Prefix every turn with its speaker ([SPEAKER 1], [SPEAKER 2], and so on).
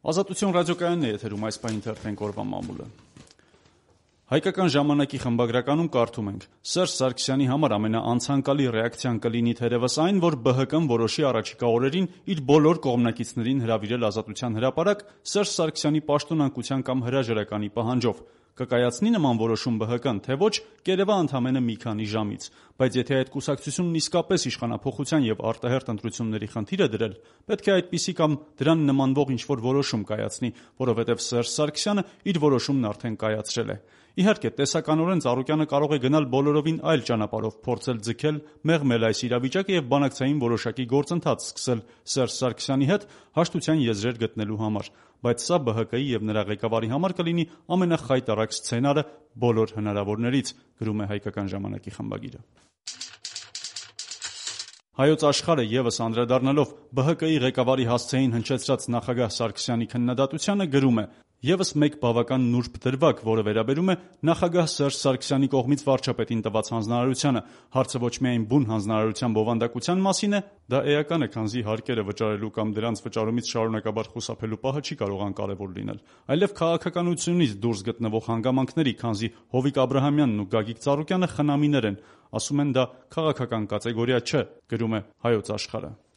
[SPEAKER 1] Ազատություն ռադիոկայանն է եթերում, այս պահին թերթենք օրվա մամուլը։ Հայկական ժամանակի խմբագրականում կարդում ենք. Սերժ Սարգսյանի համար ամենաանցանկալի ռեակցիան կլինի թերևս այն, որ ԲՀԿ-ն որոշի առաջիկա օրերին իր բոլոր կողմնակիցներին հրավիրել Ազատության հրապարակ Սերժ Սարգսյանի պաշտոնանկության կամ հրաժարականի պահանջով։ Կկայացնի նման որոշում ԲՀԿ-ն, թե ոչ, կերևա ընդամենը մի քանի ժամից։ Բայց եթե այդ կուսակցությունն իսկապես իշխանափոխության եւ արտահերթ ընտրությունների խնդիր է դրել, պետք է այդպիսի կամ դրան նմանվող ինչ-որ որոշում կայացնի, որովհետեւ Սերժ Սարգսյանը իր որոշումն արդեն կայացրել է։ Իհարկե, տեսականորեն Ծառուկյանը կարող է գնալ բոլորովին այլ ճանապարհով, փորձել ձգել, մեղմել այս իրավիճակը եւ բանակցային որոշակի գործընթաց սկսել Սերժ Սարգսյանի հետ հաշտության եզրեր գտնելու համար, բայց սա ԲՀԿ-ի եւ նրա ղեկավարի համար կլինի ամենախայտառակ սցենարը բոլոր հնարավորներից, գրում է Հայկական ժամանակի խմբագիրը։ Հայոց աշխարհը եւս անդրադառնալով ԲՀԿ-ի ղեկավարի հասցեին հնչեցրած նախագահ Սարգսյանի քննադատությանը գրում է. Եվս մեկ բավական նուրբ դրվագ, որը վերաբերում է նախագահ Սերժ Սարգսյանի կողմից վարչապետին տված հանձնարարությանը։ Հարցը ոչ միայն բուն հանձնարարության բովանդակության մասին է, դա էական է, քանզի հարկերը վճարելու կամ դրանց վճարումից շարունակաբար խուսափելու պահը չի կարող անկարևոր լինել, այլև քաղաքականությունից դուրս գտնվող հանգամանքների, քանզի Հովիկ Աբրահամյանն ու Գագիկ Ծառուկյանը խնամիներ են, ասում են դա քաղաքական կատեգորիա չէ, գրում է Հայոց աշխարհը։